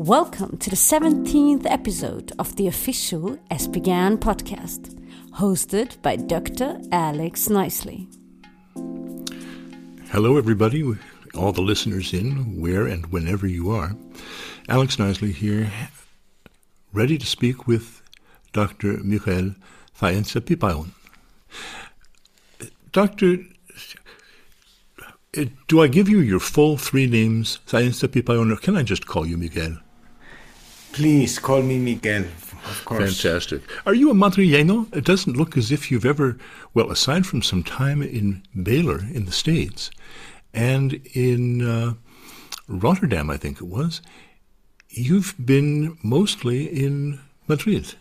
Welcome to the 17th episode of the official ESPGHAN podcast, hosted by Dr. Alex Knisely. Hello, everybody, all the listeners in, where and whenever you are. Alex Knisely here, ready to speak with Dr. Michael Faenza-Pipallon. Doctor, do I give you your full three names, Faenza-Pipallon, or can I just call you Miguel? Please call me Miguel, of course. Fantastic. Are you a Madrileño? It doesn't look as if you've ever, well, aside from some time in Baylor in the States and in Rotterdam, I think it was, you've been mostly in Madrid.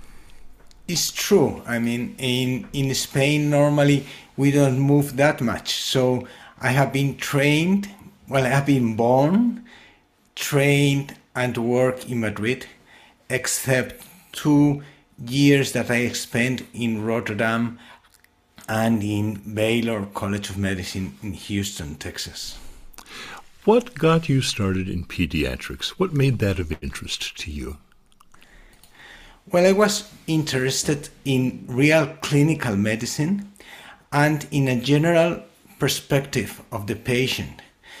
It's true. I mean, in Spain, normally we don't move that much. So I have been trained, I have been born, trained, and worked in Madrid, except 2 years that I spent in Rotterdam and in Baylor College of Medicine in Houston, Texas. What got you started in pediatrics? What made that of interest to you? Well, I was interested in real clinical medicine and in a general perspective of the patient.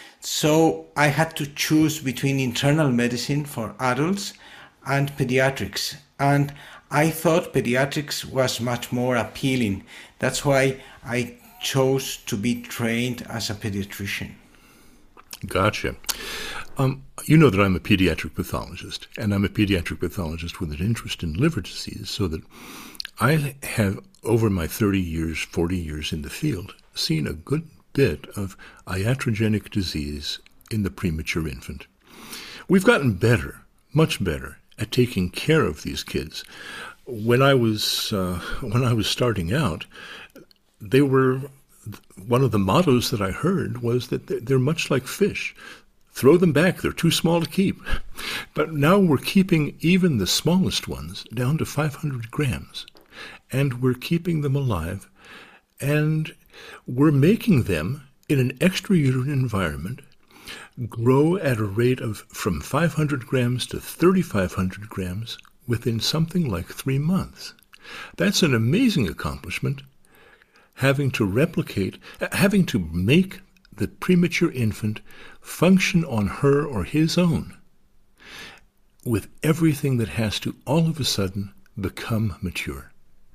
So I had to choose between internal medicine for adults and pediatrics. And I thought pediatrics was much more appealing. That's why I chose to be trained as a pediatrician. Gotcha. You know that I'm a pediatric pathologist, and I'm a pediatric pathologist with an interest in liver disease, so that I have, over my 30 years, 40 years in the field, seen a good bit of iatrogenic disease in the premature infant. We've gotten better, much better, at taking care of these kids. When I was starting out, they were, one of the mottos that I heard was that they're much like fish. Throw them back, they're too small to keep. But now we're keeping even the smallest ones down to 500 grams, and we're keeping them alive, and we're making them, in an extrauterine environment, grow at a rate of from 500 grams to 3,500 grams within something like 3 months. That's an amazing accomplishment, having to make the premature infant function on her or his own, with everything that has to all of a sudden become mature.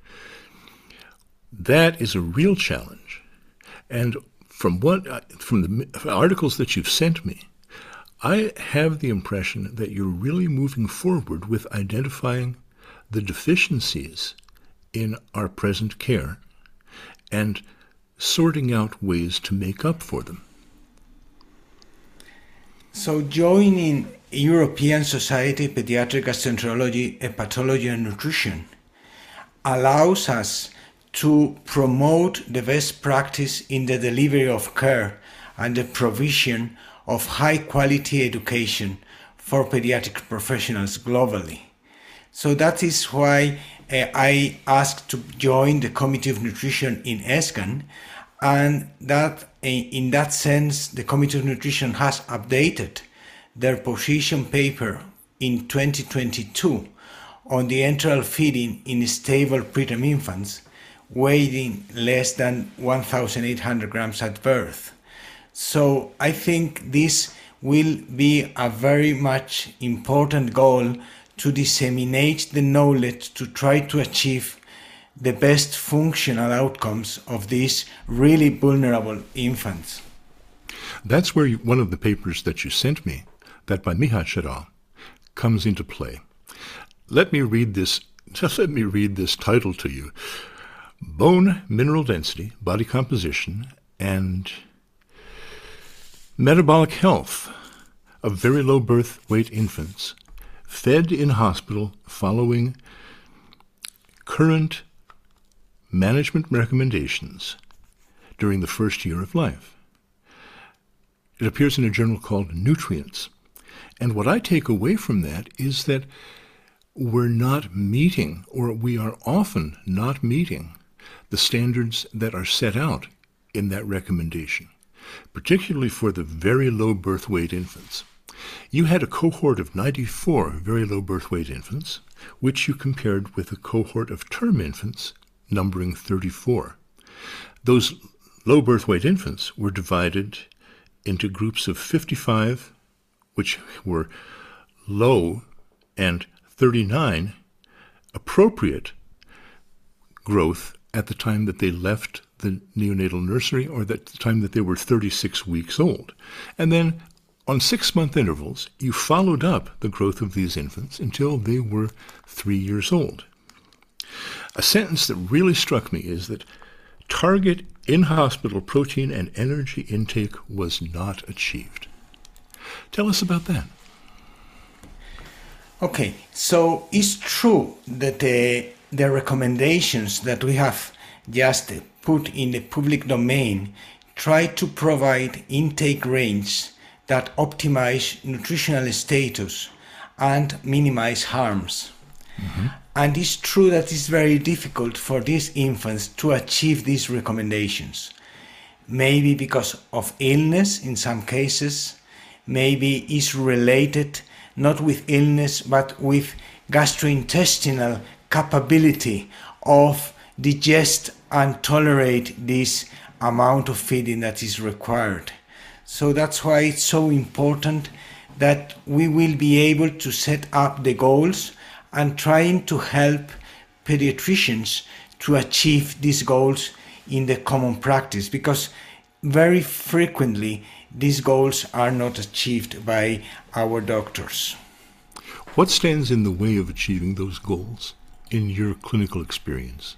That is a real challenge. And from the articles that you've sent me, I have the impression that you're really moving forward with identifying the deficiencies in our present care and sorting out ways to make up for them. So joining European Society of Pediatric Gastroenterology, Hepatology and Nutrition allows us to promote the best practice in the delivery of care and the provision of high-quality education for pediatric professionals globally. So that is why I asked to join the Committee of Nutrition in ESPGHAN, and that in that sense, the Committee of Nutrition has updated their position paper in 2022 on the enteral feeding in stable preterm infants, weighing less than 1,800 grams at birth. So I think this will be a very much important goal to disseminate the knowledge to try to achieve the best functional outcomes of these really vulnerable infants. That's where one of the papers that you sent me, that by Miha Chedal, comes into play. Let me read this title to you. Bone mineral density, body composition, and metabolic health of very low birth weight infants fed in hospital following current management recommendations during the first year of life. It appears in a journal called Nutrients. And what I take away from that is that we're not meeting, or we are often not meeting, the standards that are set out in that recommendation, particularly for the very low birth weight infants. You had a cohort of 94 very low birth weight infants, which you compared with a cohort of term infants numbering 34. Those low birth weight infants were divided into groups of 55, which were low, and 39 appropriate growth at the time that they left the neonatal nursery or at the time that they were 36 weeks old. And then on 6-month intervals, you followed up the growth of these infants until they were 3 years old. A sentence that really struck me is that target in-hospital protein and energy intake was not achieved. Tell us about that. Okay, so it's true that the recommendations that we have just put in the public domain try to provide intake range that optimize nutritional status and minimize harms. Mm-hmm. And it's true that it's very difficult for these infants to achieve these recommendations. Maybe because of illness in some cases, maybe it's related not with illness but with gastrointestinal capability of digest and tolerate this amount of feeding that is required. So that's why it's so important that we will be able to set up the goals and trying to help pediatricians to achieve these goals in the common practice, because very frequently these goals are not achieved by our doctors. What stands in the way of achieving those goals in your clinical experience?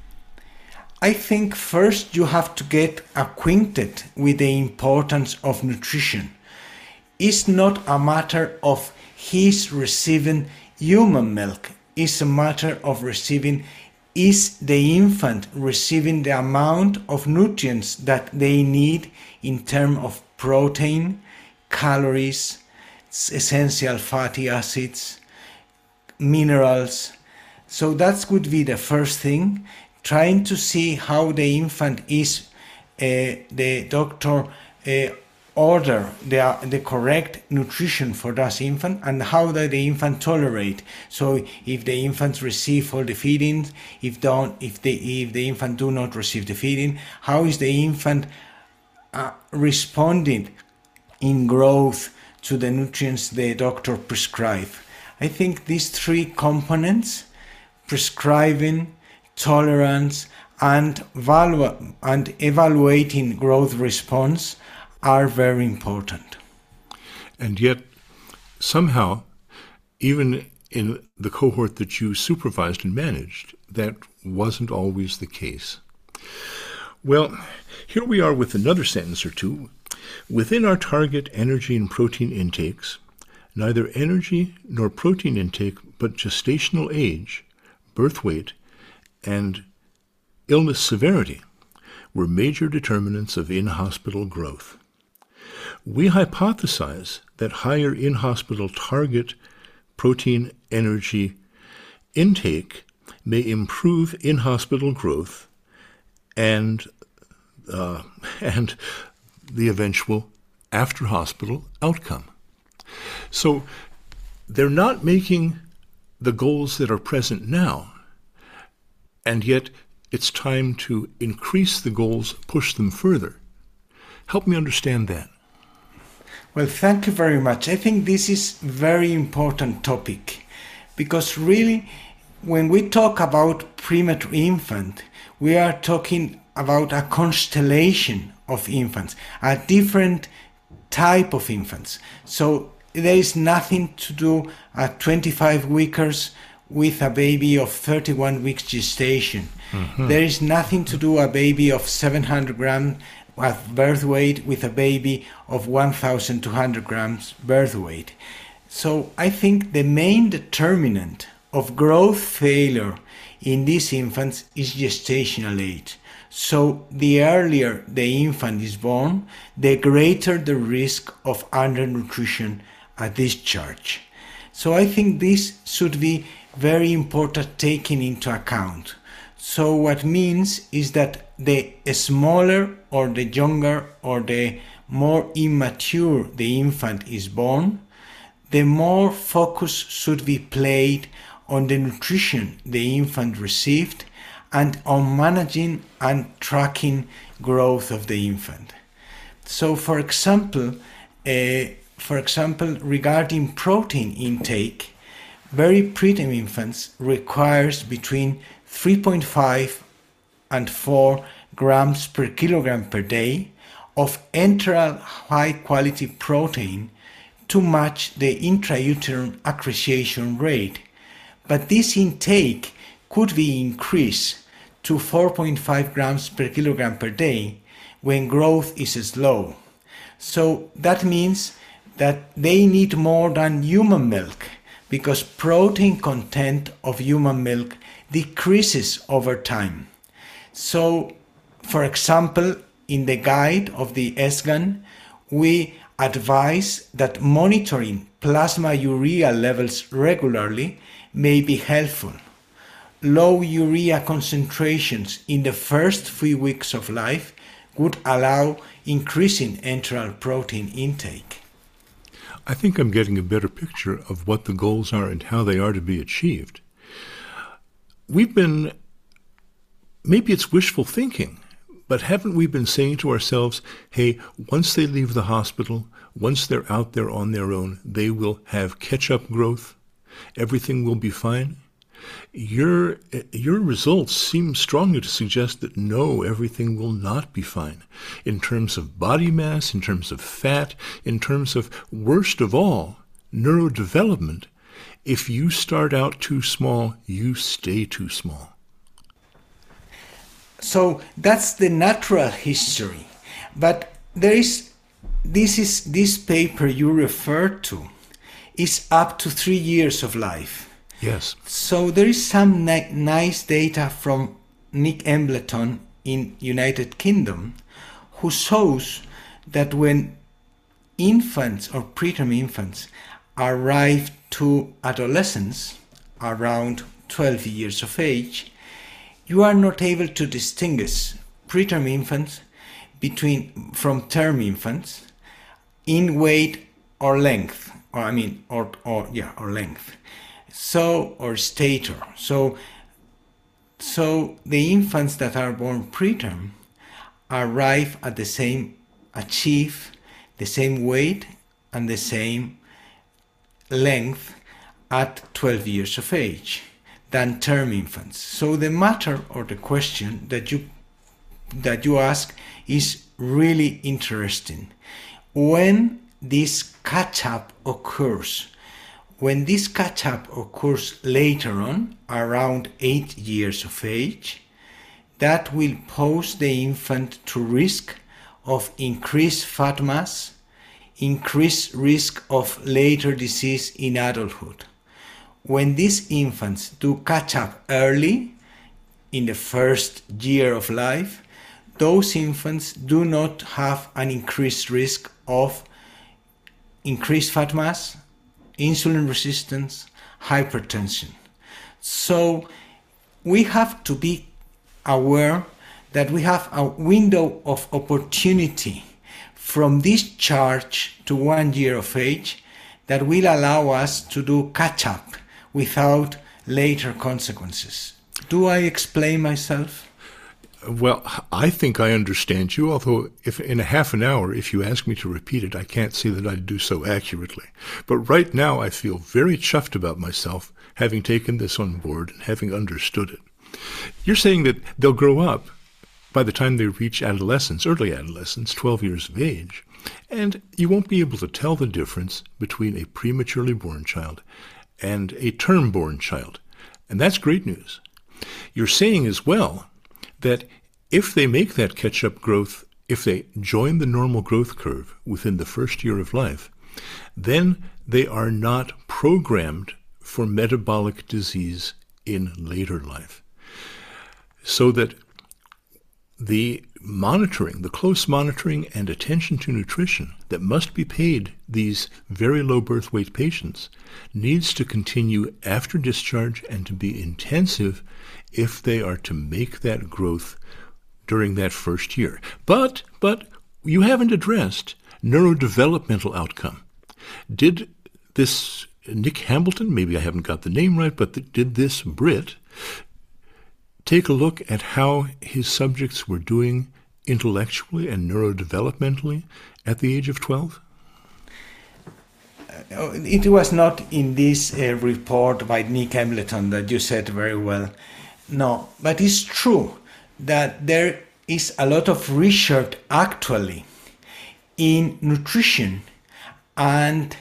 I think first you have to get acquainted with the importance of nutrition. It's not a matter of his receiving human milk. It's a matter of receiving, is the infant receiving the amount of nutrients that they need in terms of protein, calories, essential fatty acids, minerals. So that would be the first thing, trying to see how the infant is, the doctor order the correct nutrition for that infant and how the infant tolerate. So if the infants receive all the feedings, if the infant do not receive the feeding, how is the infant responding in growth to the nutrients the doctor prescribe. I think these three components, prescribing, tolerance, and evaluating growth response, are very important. And yet, somehow, even in the cohort that you supervised and managed, that wasn't always the case. Well, here we are with another sentence or two. Within our target energy and protein intakes, neither energy nor protein intake, but gestational age, birth weight, and illness severity were major determinants of in-hospital growth. We hypothesize that higher in-hospital target protein energy intake may improve in-hospital growth and the eventual after-hospital outcome. So they're not making the goals that are present now, and yet it's time to increase the goals, push them further. Help me understand that. Well, thank you very much. I think this is a very important topic because really when we talk about premature infant, we are talking about a constellation of infants, a different type of infants. So there is nothing to do at 25 weekers with a baby of 31 weeks gestation. Mm-hmm. There is nothing to do a baby of 700 grams of birth weight with a baby of 1,200 grams birth weight. So I think the main determinant of growth failure in these infants is gestational age. So the earlier the infant is born, the greater the risk of undernutrition at discharge. So I think this should be very important taken into account. So what means is that the smaller or the younger or the more immature the infant is born, the more focus should be placed on the nutrition the infant received and on managing and tracking growth of the infant. So, for example, regarding protein intake, very preterm infants requires between 3.5 and 4 grams per kilogram per day of enteral high-quality protein to match the intrauterine accretion rate. But this intake could be increased to 4.5 grams per kilogram per day when growth is slow. So that means that they need more than human milk, because protein content of human milk decreases over time. So, for example, in the guide of the ESGAN, we advise that monitoring plasma urea levels regularly may be helpful. Low urea concentrations in the first few weeks of life would allow increasing enteral protein intake. I think I'm getting a better picture of what the goals are and how they are to be achieved. Maybe it's wishful thinking, but haven't we been saying to ourselves, hey, once they leave the hospital, once they're out there on their own, they will have catch-up growth, everything will be fine? Your results seem strongly to suggest that no, everything will not be fine. In terms of body mass, in terms of fat, in terms of, worst of all, neurodevelopment, if you start out too small, you stay too small. So that's the natural history. But this paper you referred to is up to 3 years of life. Yes. So there is some nice data from Nick Embleton in United Kingdom, who shows that when infants or preterm infants arrive to adolescence around 12 years of age, you are not able to distinguish preterm infants from term infants in weight or length, or length. Or stature. So the infants that are born preterm achieve the same weight and the same length at 12 years of age than term infants. So the matter or the question that you ask is really interesting. When this catch-up occurs, later on, around 8 years of age, that will pose the infant to risk of increased fat mass, increased risk of later disease in adulthood. When these infants do catch up early, in the first year of life, those infants do not have an increased risk of increased fat mass, insulin resistance, hypertension. So we have to be aware that we have a window of opportunity from discharge to 1 year of age that will allow us to do catch-up without later consequences. Do I explain myself? Well, I think I understand you, although if in a half an hour, if you ask me to repeat it, I can't see that I'd do so accurately. But right now I feel very chuffed about myself, having taken this on board and having understood it. You're saying that they'll grow up by the time they reach adolescence, early adolescence, 12 years of age, and you won't be able to tell the difference between a prematurely born child and a term-born child. And that's great news. You're saying as well that if they make that catch-up growth, if they join the normal growth curve within the first year of life, then they are not programmed for metabolic disease in later life. So that the monitoring, the close monitoring and attention to nutrition that must be paid these very low birth weight patients needs to continue after discharge and to be intensive if they are to make that growth during that first year. But you haven't addressed neurodevelopmental outcome. Did this Nick Hambleton, maybe I haven't got the name right, but did this Brit take a look at how his subjects were doing intellectually and neurodevelopmentally at the age of 12? It was not in this report by Nick Hambleton that you said very well. No, but it's true that there is a lot of research actually in nutrition and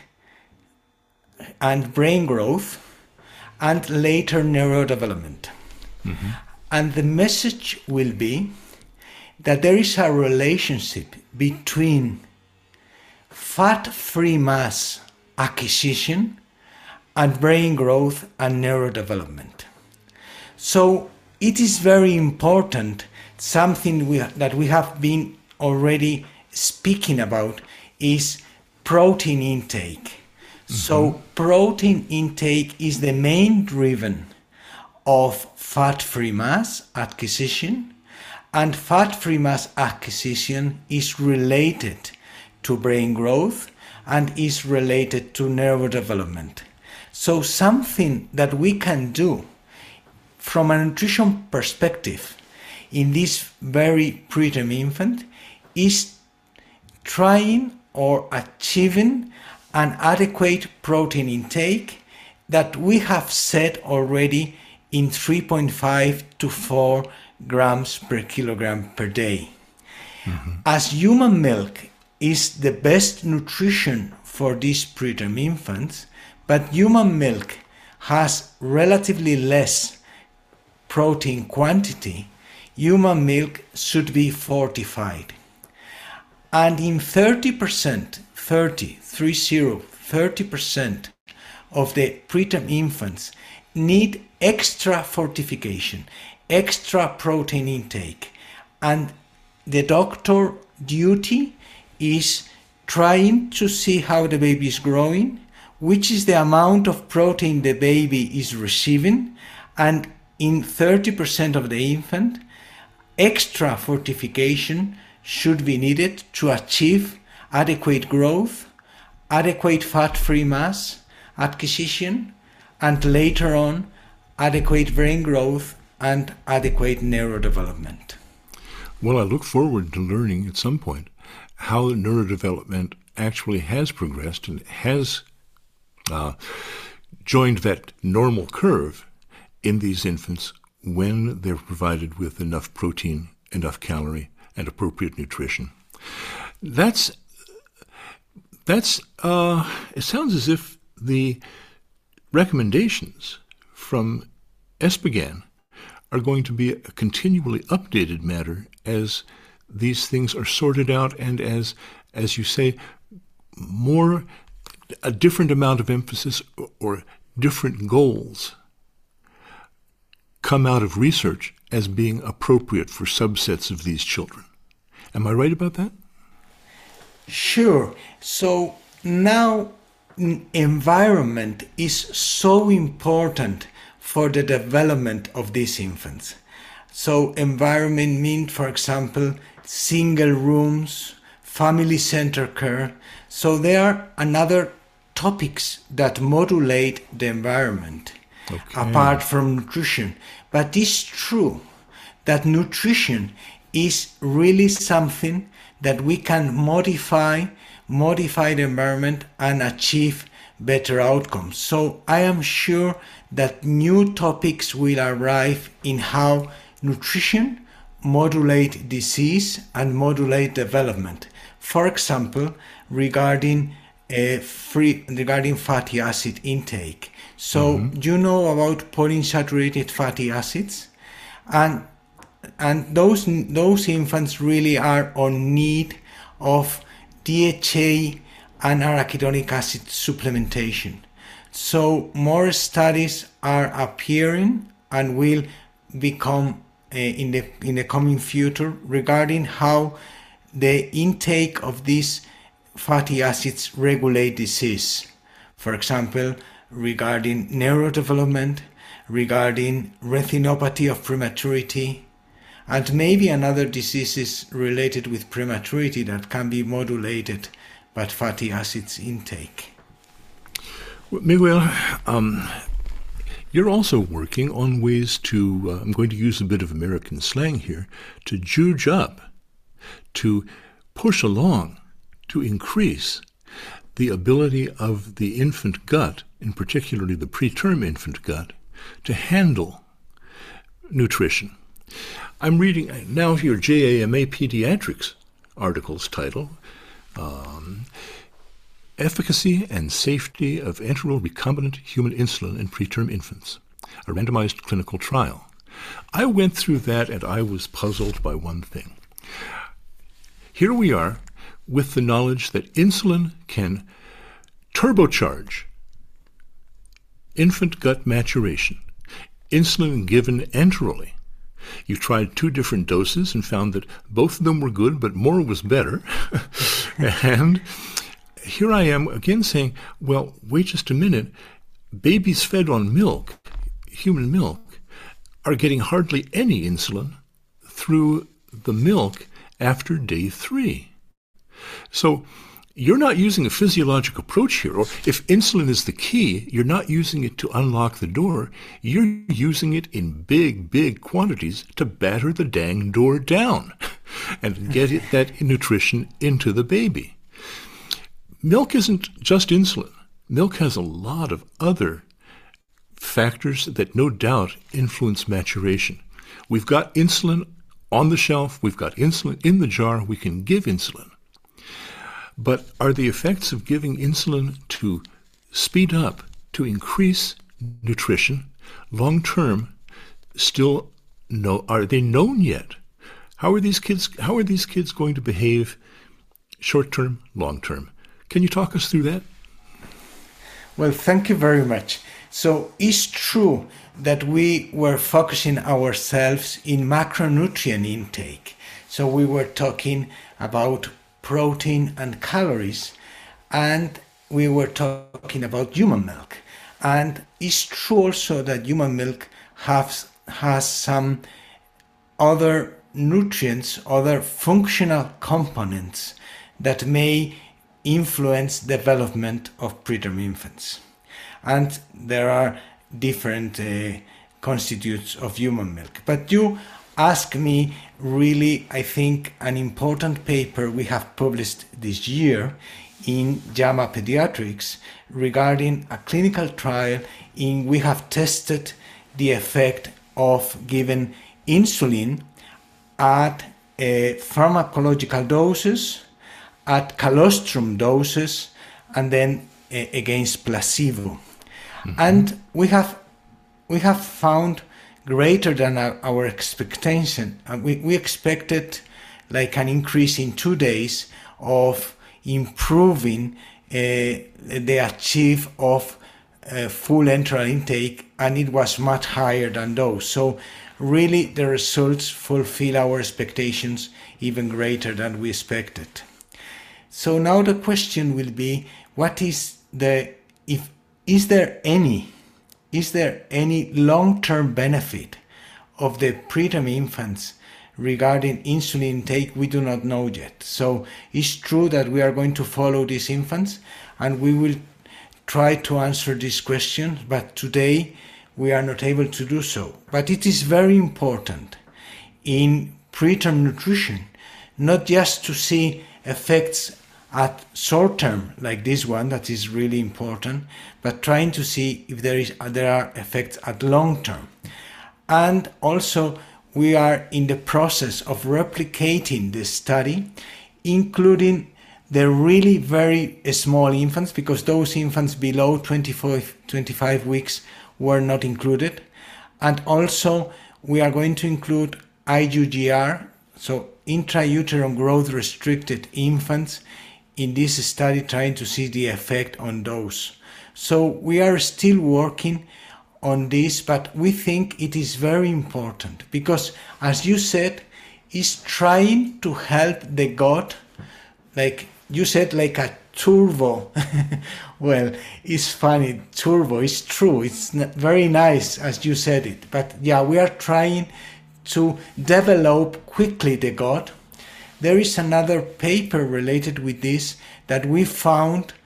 brain growth and later neurodevelopment. Mm-hmm. And the message will be that there is a relationship between fat-free mass acquisition and brain growth and neurodevelopment. So it is very important, something that we have been already speaking about is protein intake. Mm-hmm. So protein intake is the main driven of fat-free mass acquisition, and fat-free mass acquisition is related to brain growth and is related to neurodevelopment. So something that we can do from a nutrition perspective in this very preterm infant is trying or achieving an adequate protein intake that we have set already in 3.5 to 4 grams per kilogram per day. Mm-hmm. As human milk is the best nutrition for these preterm infants, but human milk has relatively less protein quantity, human milk should be fortified. And in 30% of the preterm infants need extra fortification, extra protein intake. And the doctor duty is trying to see how the baby is growing, which is the amount of protein the baby is receiving, and in 30% of the infant, extra fortification should be needed to achieve adequate growth, adequate fat-free mass acquisition, and later on, adequate brain growth and adequate neurodevelopment. Well, I look forward to learning at some point how neurodevelopment actually has progressed and has joined that normal curve in these infants when they're provided with enough protein, enough calorie, and appropriate nutrition. It sounds as if the recommendations from ESPGHAN are going to be a continually updated matter as these things are sorted out and as you say, a different amount of emphasis or different goals come out of research as being appropriate for subsets of these children. Am I right about that? Sure. So now environment is so important for the development of these infants. So environment means, for example, single rooms, family-centered care. So there are another topics that modulate the environment, apart from nutrition. But it's true that nutrition is really something that we can modify the environment and achieve better outcomes. So I am sure that new topics will arrive in how nutrition modulate disease and modulate development. For example, regarding fatty acid intake. So you know about polyunsaturated fatty acids, and those infants really are on need of DHA and arachidonic acid supplementation. So more studies are appearing and will become in the coming future regarding how the intake of these fatty acids regulate disease. For example, regarding neurodevelopment, regarding retinopathy of prematurity, and maybe another diseases related with prematurity that can be modulated by fatty acids intake. Miguel, you're also working on ways to, I'm going to use a bit of American slang here, to juice up, to push along, to increase the ability of the infant gut, and particularly the preterm infant gut, to handle nutrition. I'm reading now your JAMA Pediatrics article's title, Efficacy and Safety of Enteral Recombinant Human Insulin in Preterm Infants, a randomized clinical trial. I went through that and I was puzzled by one thing. Here we are with the knowledge that insulin can turbocharge infant gut maturation, insulin given enterally. You tried 2 different doses and found that both of them were good, but more was better. And here I am again saying, well, wait just a minute. Babies fed on milk, human milk, are getting hardly any insulin through the milk after day 3. So you're not using a physiologic approach here, or if insulin is the key, you're not using it to unlock the door. You're using it in big, big quantities to batter the dang door down and get that nutrition into the baby. Milk isn't just insulin. Milk has a lot of other factors that no doubt influence maturation. We've got insulin on the shelf. We've got insulin in the jar. We can give insulin. But are the effects of giving insulin to speed up, to increase nutrition, long-term, still are they known yet? How are these kids going to behave short-term, long-term? Can you talk us through that? Well, thank you very much. So it's true that we were focusing ourselves in macronutrient intake. So we were talking about protein and calories, and we were talking about human milk. And it's true also that human milk has some other nutrients, other functional components that may influence development of preterm infants. And there are different constituents of human milk. But you ask me really, I think, an important paper we have published this year in JAMA Pediatrics regarding a clinical trial in we have tested the effect of giving insulin at pharmacological doses, at colostrum doses, and then against placebo. Mm-hmm. And we have found greater than our expectation. We expected like an increase in 2 days of improving the achieve of full enteral intake, and it was much higher than those. So really the results fulfill our expectations even greater than we expected. So now the question will be, is there any long-term benefit of the preterm infants regarding insulin intake? We do not know yet. So it's true that we are going to follow these infants and we will try to answer this question, but today we are not able to do so. But it is very important in preterm nutrition, not just to see effects at short term like this one, that is really important, but trying to see if there are effects at long term. And also we are in the process of replicating this study, including the really very small infants, because those infants below 25 weeks were not included. And also we are going to include IUGR, so intrauterine growth restricted infants, in this study, trying to see the effect on those. So we are still working on this, but we think it is very important because, as you said, it's trying to help the gut, like you said, like a turbo. Well, it's funny, turbo, it's true, it's very nice as you said it, but yeah, we are trying to develop quickly the gut. There is another paper related with this that we found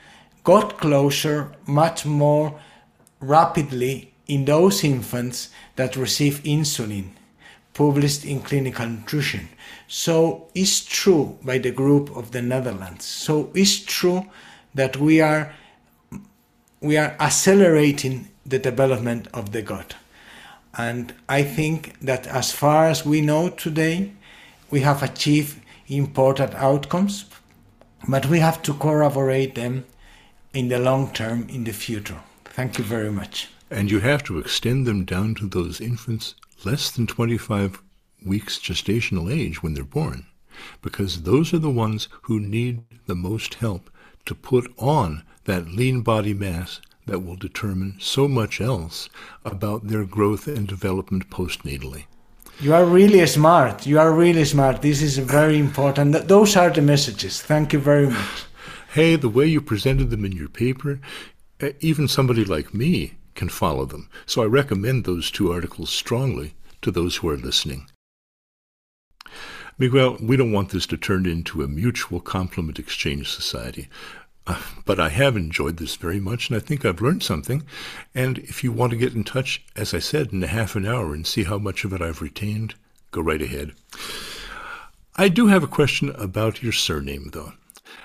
got closer much more rapidly in those infants that receive insulin, published in Clinical Nutrition. So it's true by the group of the Netherlands. So it's true that we are accelerating the development of the gut. And I think that as far as we know today, we have achieved important outcomes, but we have to corroborate them in the long term, in the future. Thank you very much. And you have to extend them down to those infants less than 25 weeks gestational age when they're born, because those are the ones who need the most help to put on that lean body mass that will determine so much else about their growth and development postnatally. You are really smart. You are really smart. This is very important. Those are the messages. Thank you very much. Hey, the way you presented them in your paper, even somebody like me can follow them. So I recommend those 2 articles strongly to those who are listening. Miguel, we don't want this to turn into a mutual compliment exchange society. But I have enjoyed this very much, and I think I've learned something. And if you want to get in touch, as I said, in a half an hour and see how much of it I've retained, go right ahead. I do have a question about your surname, though.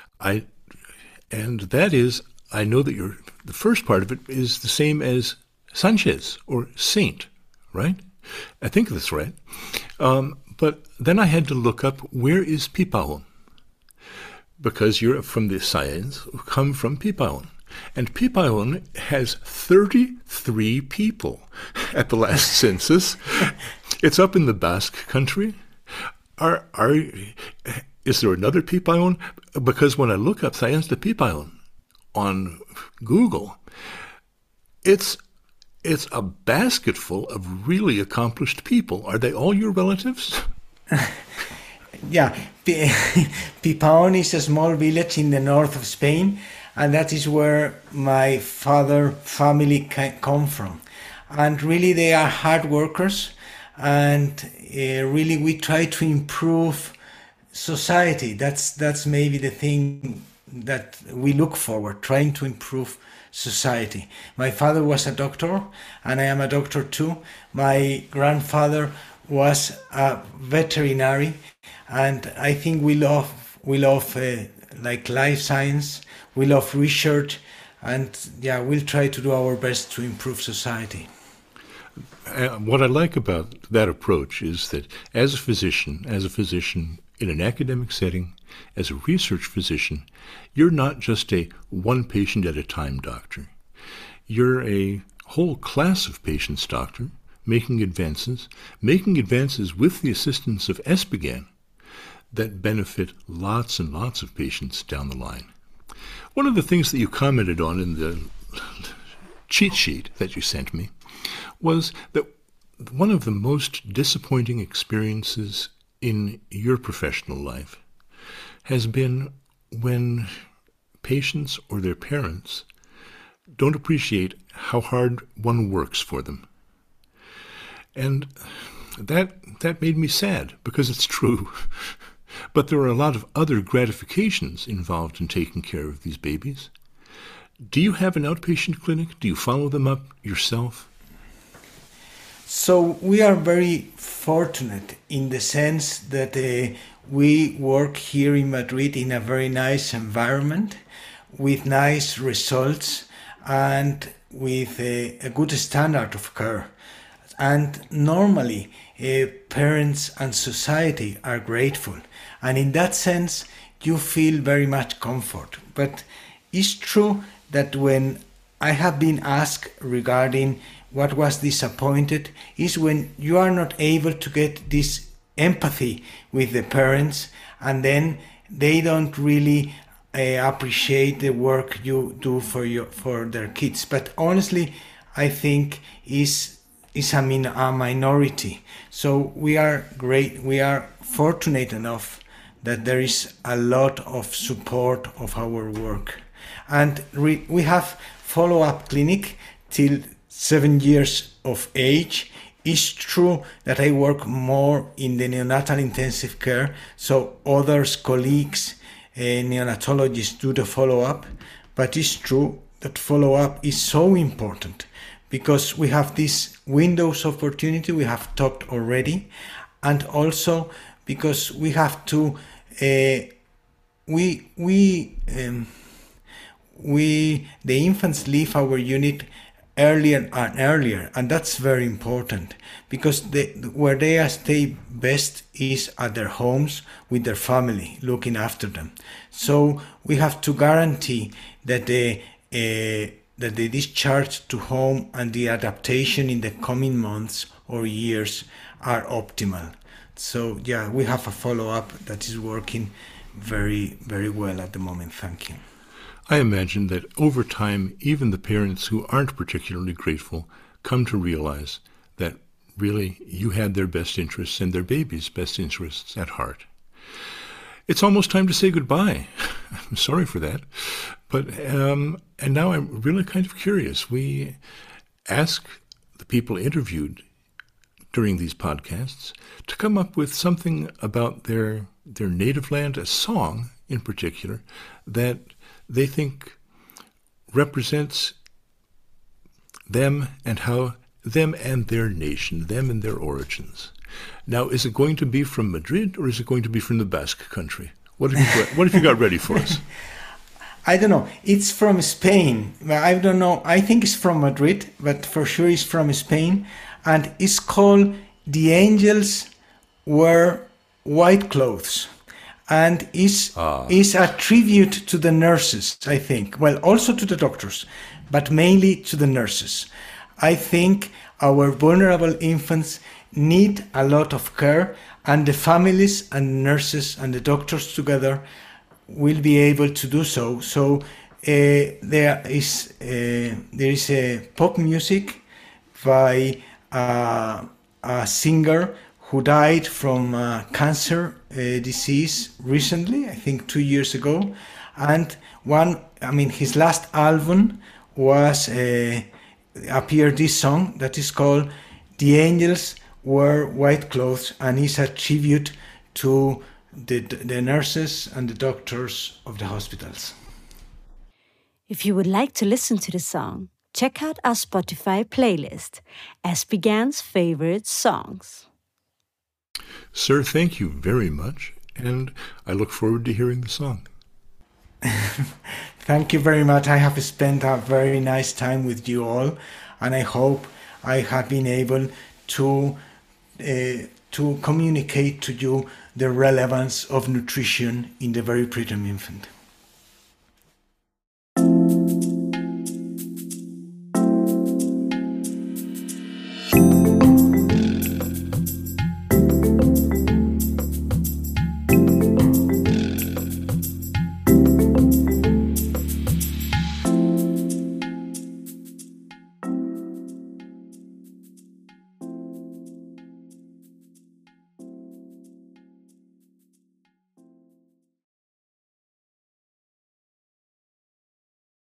And that is, I know that the first part of it is the same as Sanchez, or Saint, right? I think that's right. But then I had to look up, where is Pipaon? Because you're from the Saiyans who come from Pipaon. And Pipaon has 33 people at the last census. It's up in the Basque country. Is there another Pipaon? Because when I look up Saiyans de Pipaon on Google, it's a basket full of really accomplished people. Are they all your relatives? Yeah, Pipaon is a small village in the north of Spain, and that is where my father's family come from. And really they are hard workers, and really we try to improve society. That's maybe the thing that we look forward, trying to improve society. My father was a doctor, and I am a doctor too. My grandfather was a veterinary, and I think we love like life science. We love research, and yeah, we'll try to do our best to improve society. What I like about that approach is that as a physician in an academic setting, as a research physician, you're not just a one patient at a time doctor. You're a whole class of patients doctor, making advances with the assistance of Espigan that benefit lots and lots of patients down the line. One of the things that you commented on in the cheat sheet that you sent me was that one of the most disappointing experiences in your professional life has been when patients or their parents don't appreciate how hard one works for them. And that made me sad, because it's true. But there are a lot of other gratifications involved in taking care of these babies. Do you have an outpatient clinic? Do you follow them up yourself? So we are very fortunate in the sense that we work here in Madrid in a very nice environment with nice results and with a good standard of care. And normally parents and society are grateful. And in that sense, you feel very much comfort. But it's true that when I have been asked regarding what was disappointed, is when you are not able to get this empathy with the parents, and then they don't really appreciate the work you do for their kids. But honestly, I think is a minority. So we are great. We are fortunate enough that there is a lot of support of our work. And we have follow-up clinic till 7 years of age. It's true that I work more in the neonatal intensive care, so others, colleagues, neonatologists do the follow-up. but it's true that follow-up is so important because we have this windows of opportunity we have talked already, and also because we have to the infants leave our unit earlier and earlier, and that's very important because where they stay best is at their homes with their family looking after them. So we have to guarantee that the discharge to home and the adaptation in the coming months or years are optimal. So yeah, we have a follow-up that is working very, very well at the moment. Thank you. I imagine that over time, even the parents who aren't particularly grateful come to realize that really you had their best interests and their baby's best interests at heart. It's almost time to say goodbye. I'm sorry for that. But and now I'm really kind of curious. We ask the people interviewed during these podcasts to come up with something about their native land, a song in particular, that they think represents them and how them and their nation, them and their origins. Now, is it going to be from Madrid or is it going to be from the Basque Country? What have you got ready for us? I don't know. It's from Spain. I don't know. I think it's from Madrid, but for sure it's from Spain. And it's called The Angels Wear White Clothes. And is a tribute to the nurses, I think. Well, also to the doctors, but mainly to the nurses. I think our vulnerable infants need a lot of care, and the families and nurses and the doctors together will be able to do so. So there is a pop music by a singer who died from cancer disease recently, I think 2 years ago. And his last album was appeared this song that is called The Angels Wear White Clothes, and is a tribute to the nurses and the doctors of the hospitals. If you would like to listen to the song, check out our Spotify playlist, Esbjerg's Favorite Songs. Sir, thank you very much, and I look forward to hearing the song. Thank you very much. I have spent a very nice time with you all, and I hope I have been able to communicate to you the relevance of nutrition in the very preterm infant.